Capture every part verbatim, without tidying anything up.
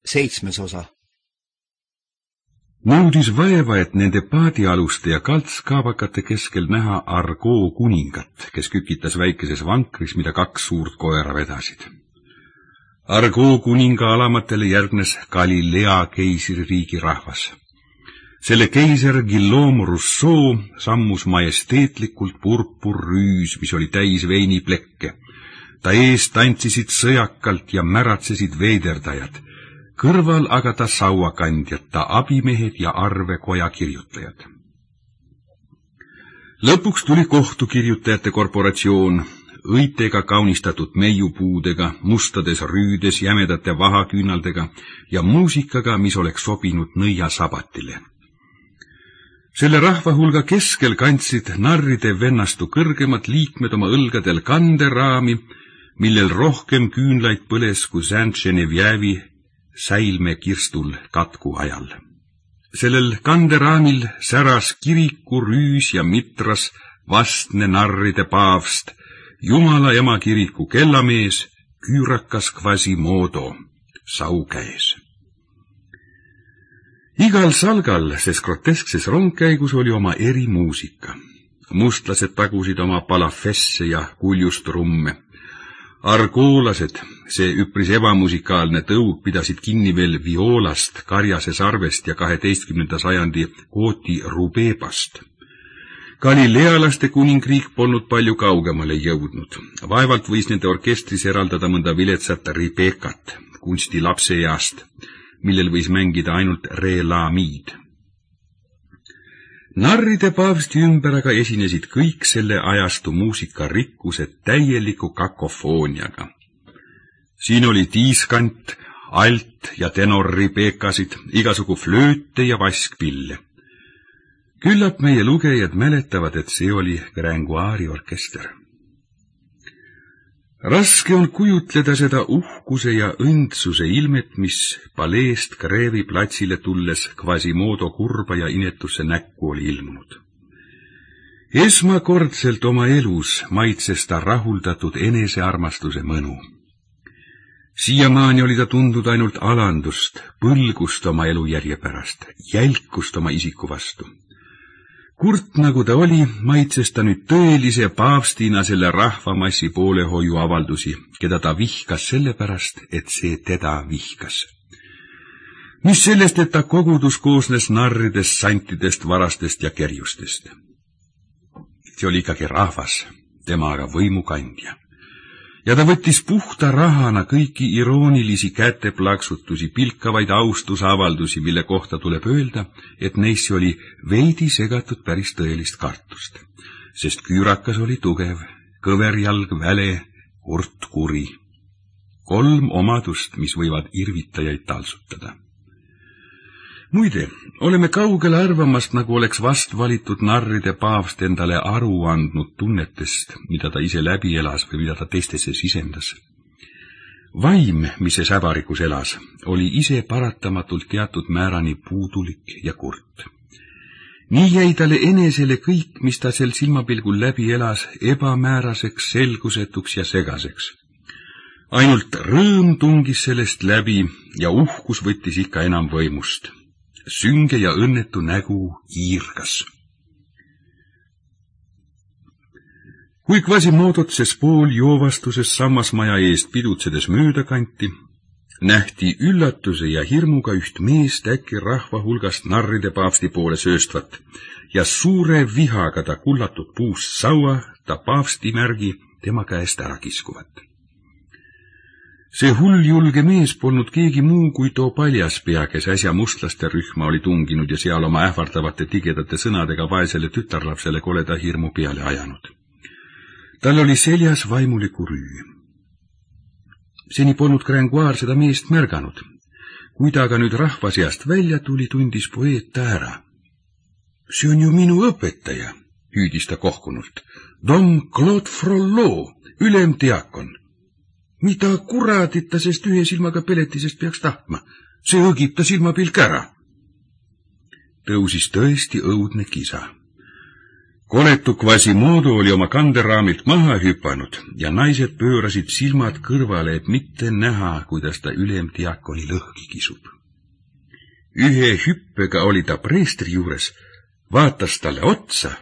seitsmes osa. Nõudis vaeva, et nende paadialuste ja kaltskaabakate keskel näha Argoo kuningat, kes kükitas väikeses vankris, mida kaks suurt koera vedasid. Argoo kuninga alamatele järgnes Galilea keisririigi rahvas. Selle keiser Guillaume Rousseau sammus majesteetlikult purpurrüüs, mis oli täis veiniplekke. Ta ees tantsisid sõjakalt ja märatsesid veederdajad, kõrval aga ta sauakandjad, ta abimehed ja arvekoja kirjutajad. Lõpuks tuli kohtukirjutajate korporatsioon, õitega kaunistatud meiupuudega, mustades rüüdes, jämedate vahaküünaldega ja muusikaga, mis oleks sobinud nõiasabatile. Selle rahva hulga keskel kandsid narride vennastu kõrgemad liikmed oma õlgadel kanderaami, millel rohkem küünlaid põles kui Saint-Genevieve'i säilme kirstul katku ajal. Sellel kanderaamil säras kiriku rüüs ja mitras vastne narride paavst, Jumala ema kiriku kellamees, küürakas Quasimodo, sau käes. Igal salgal, ses groteskses rongkäigus oli oma erimuusika. Mustlased tagusid oma palafesse ja kuljustrumme. Argoolased, see üpris ebamusikaalne tõug, pidasid kinni veel violast, karjase sarvest ja kaheteistkümnenda sajandi kooti rubeebast. Galilealaste kuningriik polnud palju kaugemale jõudnud. Vaevalt võis nende orkestris eraldada mõnda viletsat ribekat, kunsti lapseeast, millel võis mängida ainult relamiid. Narride paavsti ümber aga esinesid kõik selle ajastu muusikarikkused täieliku kakofooniaga. Siin oli tiiskant, alt- ja tenorribeekasid, igasugu flööte ja vaskpille. Küllap meie lugejad mäletavad, et see oli Gringoire'i orkester. Raske on kujutleda seda uhkuse ja õndsuse ilmet, mis paleest Grève'i platsile tulles Quasimodo kurba ja inetusse näkku oli ilmunud. Esmakordselt oma elus maitses ta rahuldatud enesearmastuse mõnu. Siiamaani oli ta tundnud ainult alandust, põlgust oma elujärje pärast, jälkust oma isiku vastu. Kurt nagu ta oli, maitses ta nüüd tõelise paavstina selle rahvamassi poolehoiu avaldusi, keda ta vihkas sellepärast, et see teda vihkas. Mis sellest, et ta kogudus koosnes narridest, santidest, varastest ja kerjustest? See oli ikkagi rahvas, tema aga võimukandja. Ja ta võttis puhta rahana kõiki iroonilisi käteplaksutusi, pilkavaid austusavaldusi, mille kohta tuleb öelda, et neisse oli veidi segatud päris tõelist kartust, sest küürakas oli tugev, kõverjalg väle, kurt kuri. Kolm omadust, mis võivad irvitajaid talsutada. Muide, oleme kaugel arvamast, nagu oleks vast valitud narride paavst endale aru andnud tunnetest, mida ta ise läbi elas või mida ta teistesse sisendas. Vaim, mis see säbarikus elas, oli ise paratamatult teatud määrani puudulik ja kurt. Nii jäi talle enesele kõik, mis ta sel silmapilgul läbi elas, ebamääraseks, selgusetuks ja segaseks. Ainult rõõm tungis sellest läbi ja uhkus võttis ikka enam võimust. Sünge ja õnnetu nägu iirgas. Kui Quasimodot ses pool joovastuses sammasmaja eest pidutsedes mööda kanti, nähti üllatuse ja hirmuga üht meest äkki rahva hulgast narride paavsti poole sööstvat ja suure vihaga ta kullatud puust saua, ta paavsti märgi tema käest ära kiskuvat. See hulljulge mees polnud keegi muu kui too paljaspea, kes äsja mustlaste rühma oli tunginud ja seal oma ähvardavate tigedate sõnadega vaesele tütarlapsele koleda hirmu peale ajanud. Tal oli seljas vaimuliku rüü. Seni polnud Gringoire seda meest märganud. Kui ta aga nüüd rahva seast välja tuli, tundis poeet ta ära. See on ju minu õpetaja, hüüdis ta kohkunult. Dom Claude Frollo, ülemdiakon. Mida kuradit ta sest ühe silmaga peletisest peaks tahtma? See õgib ta silmapilk ära. Tõusis tõesti õudne kisa. Koletu Quasimodo oli oma kanderaamilt maha hüpanud ja naised pöörasid silmad kõrvale, et mitte näha, kuidas ta ülemdiakoni lõhki kisub. Ühe hüppega oli ta preestri juures, vaatas talle otsa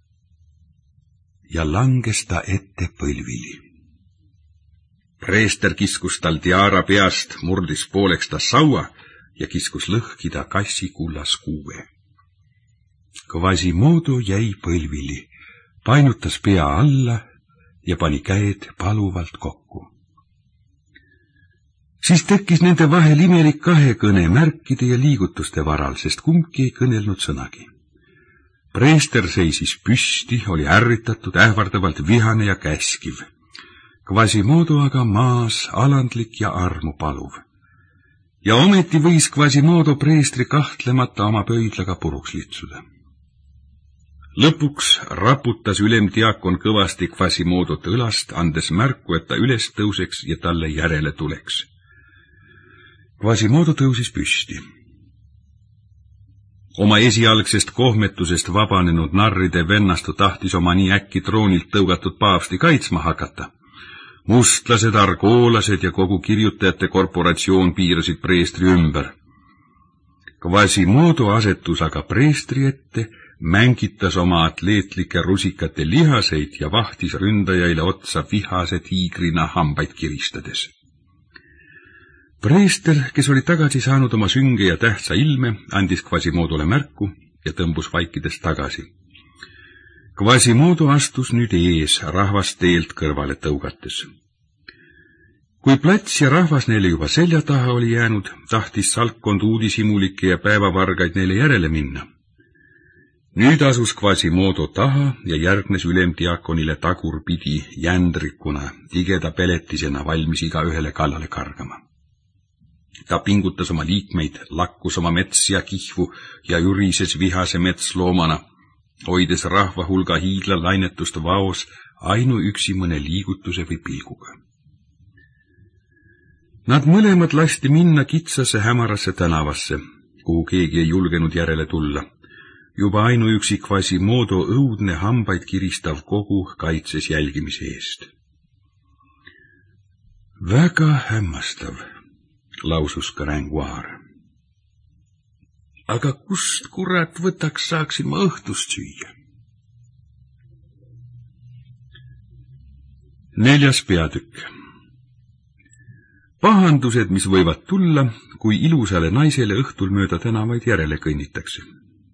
ja langes ta ette põlvili. Preester kiskus tal tiara peast, murdis pooleks ta saua ja kiskus lõhki ta kassi kullas kuue. Quasimodo jäi põlvili, painutas pea alla ja pani käed paluvalt kokku. Siis tekkis nende vahel imelik kahekõne märkide ja liigutuste varal, sest kumbki ei kõnelnud sõnagi. Preester seisis püsti, oli ärritatud, ähvardavalt vihane ja käskiv. Quasimodo aga maas, alandlik ja armu paluv. Ja ometi võis Quasimodo preestri kahtlemata oma pöidlaga puruks litsuda. Lõpuks raputas ülemdiakon kõvasti Quasimodot õlast, andes märku, et ta üles tõuseks ja talle järele tuleks. Quasimodo tõusis püsti. Oma esialgsest kohmetusest vabanenud narride vennastu tahtis oma nii äkki troonilt tõugatud paavsti kaitsma hakata. Mustlased, argoolased ja kogu kirjutajate korporatsioon piirasid preestri ümber. Quasimodo asetus aga preestri ette, mängitas oma atleetlike rusikate lihaseid ja vahtis ründajaile otsa vihase tiigrina hambaid kiristades. Preester, kes oli tagasi saanud oma sünge ja tähtsa ilme, andis Quasimodole märku ja tõmbus vaikides tagasi. Quasimodo astus nüüd ees, rahvast teelt kõrvale tõugates. Kui plats ja rahvas neile juba selja taha oli jäänud, tahtis salkkond uudishimulikke ja päevavargaid neile järele minna. Nüüd asus Quasimodo taha ja järgnes ülemdiakonile tagurpidi jändrikuna, tigeda peletisena valmis iga ühele kallale kargama. Ta pingutas oma liikmeid, lakkus oma mets ja kihvu ja ürises vihase metsloomana, hoides rahva hulga hiidla lainetust vaos ainuüksi mõne liigutuse või pilguga. Nad mõlemad lasti minna kitsase hämarasse tänavasse, kuhu keegi ei julgenud järele tulla. Juba ainuüksi Quasimodo õudne hambaid kiristav kogu kaitses jälgimise eest. Väga hämmastav, lausus Gringoire. Aga kust kurat võtaks saaksin ma õhtust süüa? Neljas peatükk. Pahandused, mis võivad tulla, kui ilusale naisele õhtul mööda tänavaid järele kõnnitakse.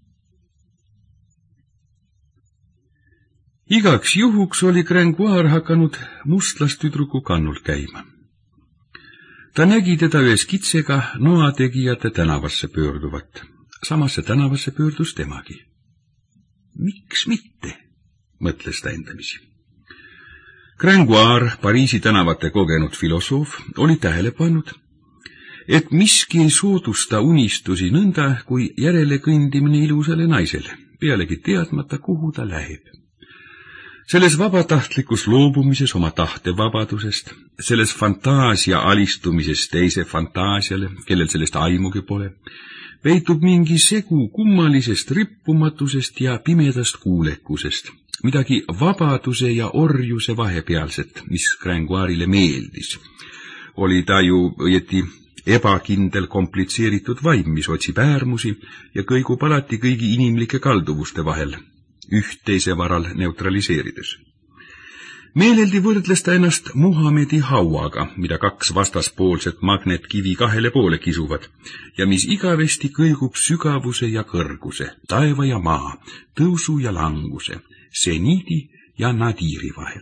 Igaks juhuks oli Gringoire hakanud mustlastüdruku kannul käima. Ta nägi teda ühes kitsega noategijate tänavasse pöörduvat. Samasse tänavasse pöördus temagi. Miks mitte, mõtles ta endamisi. Gringoire, Pariisi tänavate kogenud filosoof, oli tähele pannud, et miski ei soodusta unistusi nõnda, kui järele kõndimine ilusale naisele, pealegi teadmata, kuhu ta läheb. Selles vabatahtlikus loobumises oma tahtevabadusest, selles fantaasia alistumises teise fantaasiale, kellel sellest aimugi pole, peitub mingi segu kummalisest rippumatusest ja pimedast kuulekusest, midagi vabaduse ja orjuse vahepealset, mis Gringoire'ile meeldis. Oli ta ju õieti ebakindel komplitseeritud vaim, mis otsib äärmusi ja kõigub alati kõigi inimlike kalduvuste vahel, üht teise varal neutraliseerides. Meeleldi võrdles ta ennast Muhamedi hauaga, mida kaks vastaspoolset magnetkivi kahele poole kisuvad ja mis igavesti kõigub sügavuse ja kõrguse, taeva ja maa, tõusu ja languse, seniidi ja nadiiri vahel.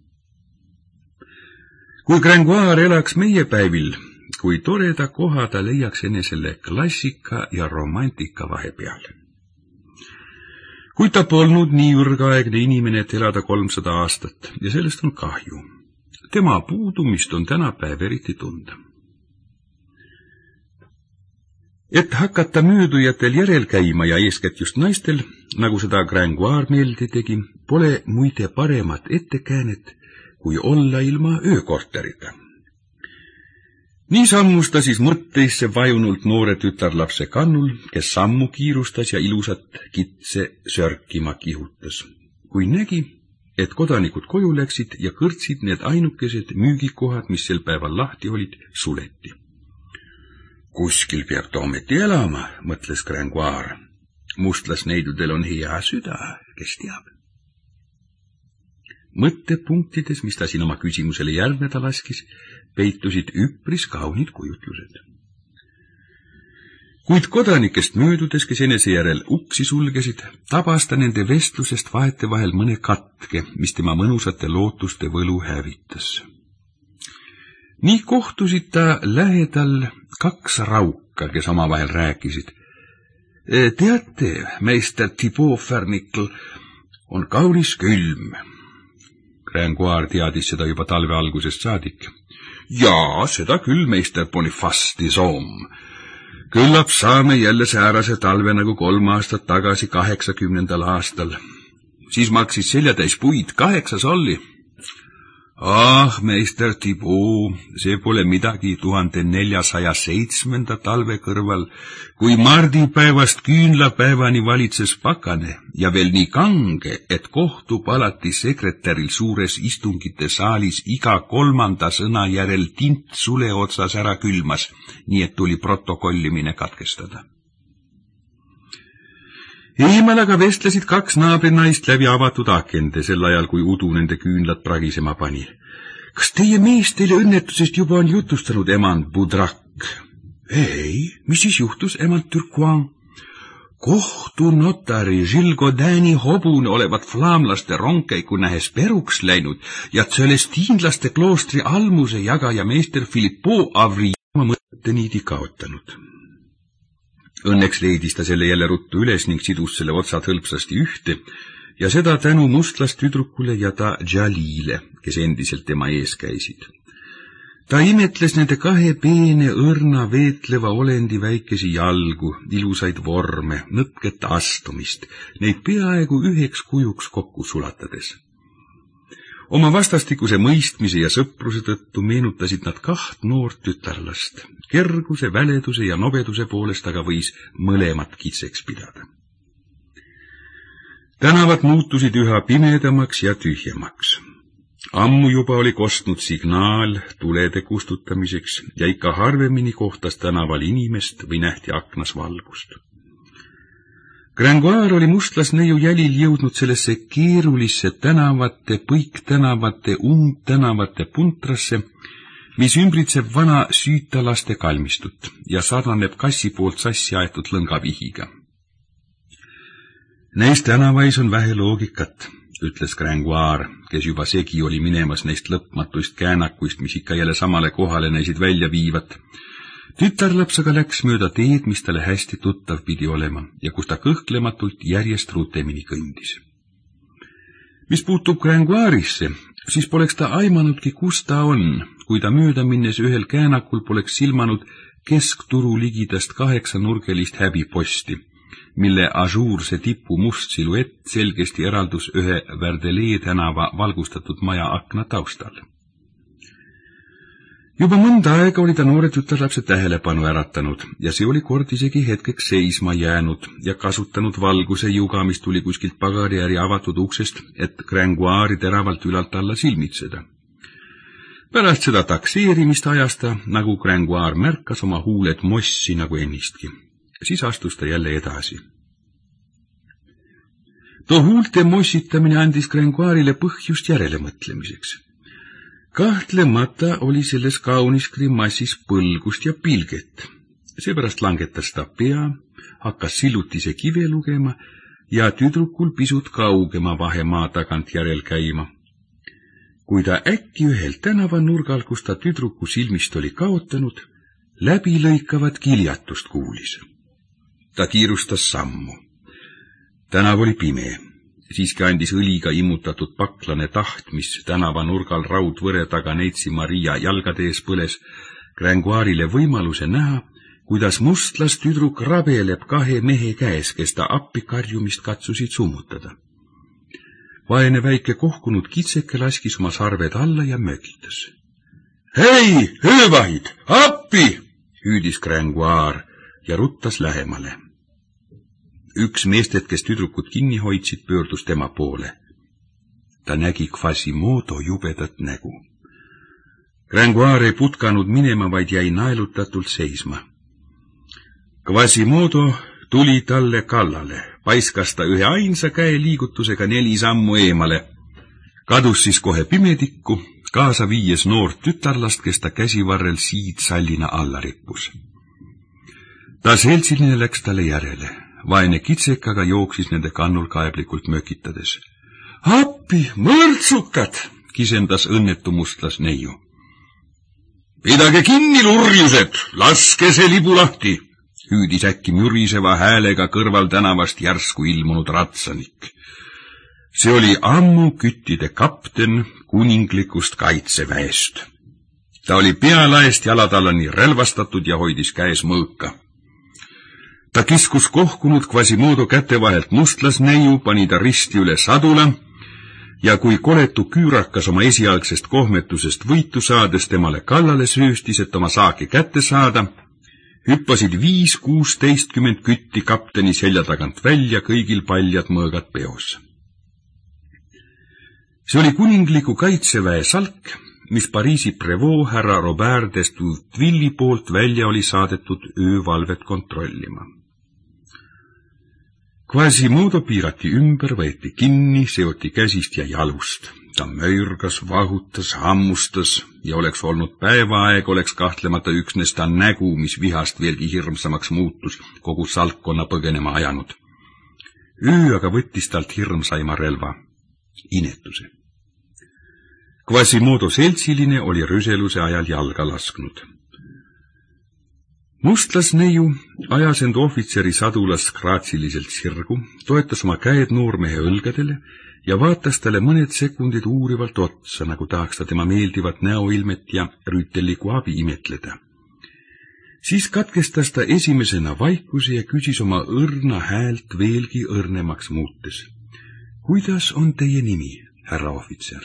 Kui Gringoire elaks meie päevil, kui toreda koha ta leiaks enesele klassika ja romantika vahepeal. Kuid ta polnud nii ürgaegne inimene, et elada kolmsada aastat ja sellest on kahju. Tema puudumist on tänapäev eriti tunda. Et hakata möödujatel järel käima ja eeskätt just naistel, nagu seda Gringoire meelde tegi, pole muide paremat ettekäänet, kui olla ilma öökorterita. Nii sammus ta siis mõtteisse vajunult noore tütarlapse kannul, kes sammu kiirustas ja ilusat kitse sörkima kihutas. kui nägi, et kodanikud koju läksid ja kõrtsid need ainukesed müügikohad, mis sel päeval lahti olid, suleti. Kuskil peab ta ometi elama, mõtles Gringoire. Mustlasneidudel on hea süda, kes teab. Mõttepunktides, mis ta siin oma küsimusele järgneda laskis, peitusid üpris kaunid kujutlused. Kuid kodanikest möödudes, kes enese järel uksi sulgesid, tabas ta nende vestlusest vahetevahel mõne katke, mis tema mõnusate lootuste võlu hävitas. Nii kohtusid ta lähedal kaks rauka, kes omavahel rääkisid. Teate, meister Thibaut Fernickel on kaunis külm. Gringoire teadis seda juba talve algusest saadik. Jaa, seda küll, meister Boniface Disome. Küllap saame jälle säärase talve nagu kolm aastat tagasi kaheksakümnendal aastal. Siis maksis seljatäis puid kaheksa solli. Ah, meister Thibaut, see pole midagi tuhande neljasaja seitsmenda talve kõrval, kui mardipäevast küünlapäevani valitses pakane ja veel nii kange, et kohtub alati sekretäril suures istungite saalis iga kolmanda sõna järel tint sule otsas ära külmas, nii et tuli protokollimine katkestada. Eemal aga vestlesid kaks naabrinaist läbi avatud akende, sel ajal, kui udu nende küünlad pragisema pani. Kas teie mees teile õnnetusest juba on jutustanud emand Boudrak? Ei, mis siis juhtus, emand Turcoing? Kohtunotari Gilles Godini hobune olevat flaamlaste rongkäiku nähes peruks läinud ja tselestiinlaste kloostri almuse jagaja meister Philippot Avri oma mõtteniidi kaotanud. Õnneks leidis ta selle jälle ruttu üles ning sidus selle otsad hõlpsasti ühte ja seda tänu mustlasttüdrukule ja ta Jalile, kes endiselt tema ees käisid. Ta imetles nende kahe peene õrna veetleva olendi väikesi jalgu, ilusaid vorme, nõtket astumist, neid peaaegu üheks kujuks kokku sulatades. Oma vastastikuse mõistmise ja sõpruse tõttu meenutasid nad kaht noort tütarlast. Kerguse, väleduse ja nobeduse poolest aga võis mõlemat kitseks pidada. Tänavad muutusid üha pimedamaks ja tühjemaks. Ammu juba oli kostnud signaal tulede kustutamiseks ja ikka harvemini kohtas tänaval inimest või nähti aknas valgust. Gringoire oli mustlasneiu jälil jõudnud sellesse keerulisse tänavate, põiktänavate, umbtänavate puntrasse, mis ümbritseb vana süüta laste kalmistut ja sarnaneb kassi poolt sassi aetud lõngavihiga. Neist tänavais on vähe loogikat, ütles Gringoire, kes juba segi oli minemas neist lõpmatuist käänakuist, mis ikka jälle samale kohale näisid välja viivat. Tütarlaps aga läks mööda teed, mis talle hästi tuttav pidi olema ja kus ta kõhklematult järjest rutemini kõndis. Mis puutub Gringoire'isse, siis poleks ta aimanudki, kus ta on, kui ta mööda minnes ühel käänakul poleks silmanud keskturu ligidast kaheksanurgelist häbiposti, mille ažuurse tipu must siluett selgesti eraldus ühe Verdelee tänava valgustatud maja akna taustal. Juba mõnda aega oli ta noore tütarlapse tähelepanu äratanud ja see oli kord isegi hetkeks seisma jäänud ja kasutanud valguse juga, mis tuli kuskilt pagariäri avatud uksest, et Gringoire'i teravalt ülalt alla silmitseda. Pärast seda takseerimist ajas ta, nagu Gringoire märkas, oma huuled mossi nagu ennistki. Siis astus ta jälle edasi. Too huulte mossitamine andis Gringoire'ile põhjust järele mõtlemiseks. Kahtlemata oli selles kaunis grimassis põlgust ja pilget. Seepärast langetas ta pea, hakkas sillutise kive lugema ja tüdrukul pisut kaugema vahemaa tagant järel käima. Kui ta äkki ühel tänavanurgal, kus ta tüdruku silmist oli kaotanud, läbilõikavat kiljatust kuulis. Ta kiirustas sammu. Tänav oli pime. Siiski andis õliga immutatud paklane taht, mis tänavanurgal raudvõre taga Neitsi Maria jalgade ees põles, Gringoire'ile võimaluse näha, kuidas mustlas tüdruk rabeleb kahe mehe käes, kes ta appi karjumist katsusid summutada. Vaene väike kohkunud kitseke laskis oma sarved alla ja mögitas. Hei, öövahid, appi! Hüüdis Gringoire ja ruttas lähemale. Üks meested, kes tüdrukut kinni hoidsid, pöördus tema poole. ta nägi Quasimodo jubedat nägu. Gringoire ei putkanud minema, vaid jäi naelutatult seisma. Quasimodo tuli talle kallale, paiskas ta ühe ainsa käe liigutusega neli sammu eemale. Kadus siis kohe pimedikku, kaasa viies noort tütarlast, kes ta käsivarrel siidsallina alla rippus. Ta seltsiline läks talle järele. Vaene kitsek aga jooksis nende kannul kaeblikult mökitades. Appi, mõrtsukad, kisendas õnnetu mustlas neiu. Pidage kinni, lurjused, laske see libu lahti, hüüdis äkki müriseva häälega kõrval tänavast järsku ilmunud ratsanik. See oli ammu küttide kapten kuninglikust kaitseväest. Ta oli pealaest jalatallani relvastatud ja hoidis käes mõõka. Ta kiskus kohkunud Quasimodo käte vahelt mustlasneiu, pani ta risti üle sadula ja kui koletu küürakas oma esialgsest kohmetusest võitu saades temale kallale sööstis, et oma saaki kätte saada, hüppasid viis kuusteistkümmend kütti kapteni selja tagant välja, kõigil paljad mõõgad peos. See oli kuningliku kaitseväe salk, mis Pariisi Prévost härra Robert d'Estouteville'i poolt välja oli saadetud öövalvet kontrollima. Quasimodo piirati ümber, võeti kinni, seoti käsist ja jalust. Ta möürgas, vahutas, hammustas ja oleks olnud päevaaeg, oleks kahtlemata üksnes ta nägu, mis vihast veelgi hirmsamaks muutus, kogu salkkonna põgenema ajanud. Öö aga võttis talt hirmsaima relva, inetuse. Quasimodo seltsiline oli rüseluse ajal jalga lasknud. Mustlasneiu ajas end ohvitseri sadulas graatsiliselt sirgu, toetas oma käed noormehe õlgadele ja vaatas talle mõned sekundid uurivalt otsa, nagu tahaks ta tema meeldivat näoilmet ja rüütelliku abi imetleda. Siis katkestas ta esimesena vaikuse ja küsis oma õrna häält veelgi õrnemaks muutes. Kuidas on teie nimi, härra ohvitser?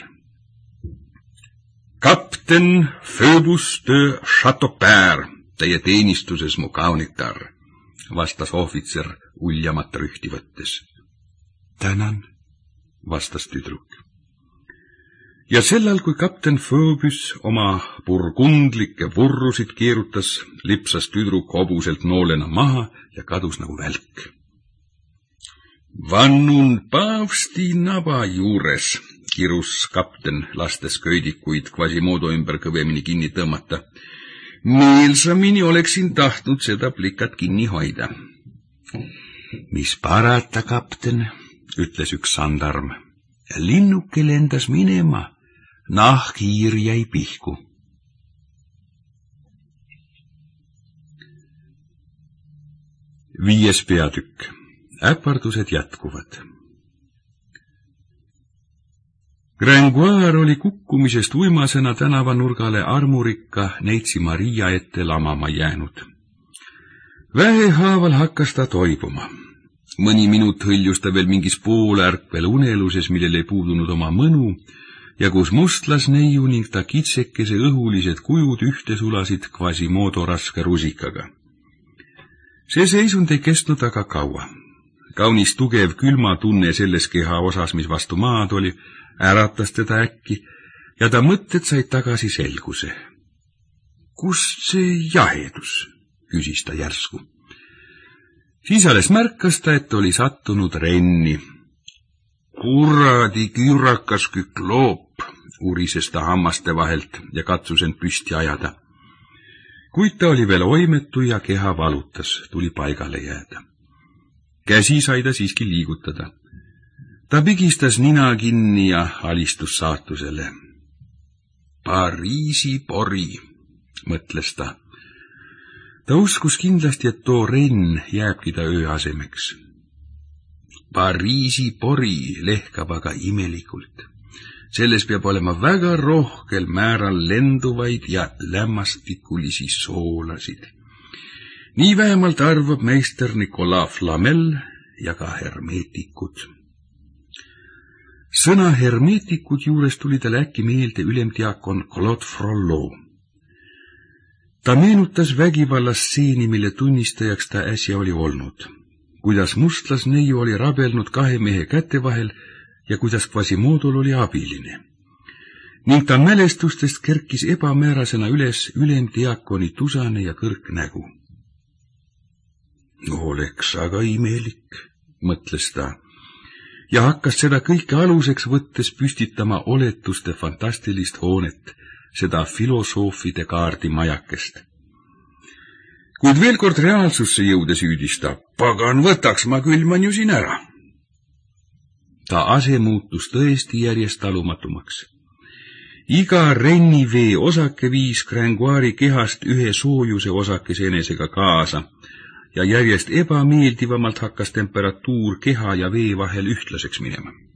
Kapten Phoebus de Chateaupert, teie teenistuses mu kaunitar, vastas ohvitser uljamat rühti võttes. Tänan, vastas tüdruk. Ja sellal, kui kapten Phoebus oma burgundlikke vurrusid keerutas, lipsas tüdruk hobuselt noolena maha ja kadus nagu välk. Vannun paavsti naba juures, kirus kapten, lastes köidikuid Quasimodo ümber kõvemini kinni tõmmata. Meelsamini oleksin tahtnud seda plikat kinni hoida. Mis parata, kapten, ütles üks sandarm. Linnuke lendas minema, nahkhiir jäi pihku. Viies peatükk. Äpardused jätkuvad. Gringoire oli kukkumisest uimasena tänavanurgale armurikka neitsi Maria ette lamama jäänud. Vähehaaval hakkas ta toibuma. Mõni minut hõljus ta veel mingis poolärkvel uneluses, millel ei puudunud oma mõnu, ja kus mustlasneiu ning ta kitsekese õhulised kujud ühte sulasid Quasimodo raske rusikaga. See seisund ei kestnud aga kaua. Kaunis tugev külmatunne selles keha osas, mis vastu maad oli, äratas teda äkki ja ta mõtted said tagasi selguse. Kust see jahedus, küsis ta järsku. Siis alles märkas ta, et oli sattunud renni. Kuradi küürakas kükloop, urises ta hammaste vahelt ja katsus end püsti ajada. Kuid ta oli veel oimetu ja keha valutas, tuli paigale jääda. Käsi sai ta siiski liigutada. Ta pigistas nina kinni ja alistus saatusele. Pariisi pori, mõtles ta. Ta uskus kindlasti, et too renn jääbki ta öö asemeks. Pariisi pori lehkab aga imelikult. Selles peab olema väga rohkel määral lenduvaid ja lämmastikulisi soolasid. Nii vähemalt arvab meister Nicolas Flamel ja ka hermeetikud. Sõna hermeetikud juures tuli tal äkki meelde ülemdiakon Claude Frollo. Ta meenutas vägivallasseeni, mille tunnistajaks ta äsja oli olnud. Kuidas mustlasneiu oli rabelnud kahe mehe käte vahel ja kuidas Quasimoodol oli abiline. Ning ta mälestustest kerkis ebamäärasena üles ülemdiakoni tusane ja kõrk nägu. Oleks aga imelik, mõtles ta, ja hakkas seda kõike aluseks võttes püstitama oletuste fantastilist hoonet, seda filosoofide kaardimajakest. Kuid veel kord reaalsusse jõudes hüüdis ta, pagan võtaks, ma külman ju siin ära. Ta ase muutus tõesti järjest talumatumaks. Iga rennivee osake viis Gringoire'i kehast ühe soojuse osakese enesega kaasa ja järjest ebameeldivamalt hakkas temperatuur keha ja vee vahel ühtlaseks minema.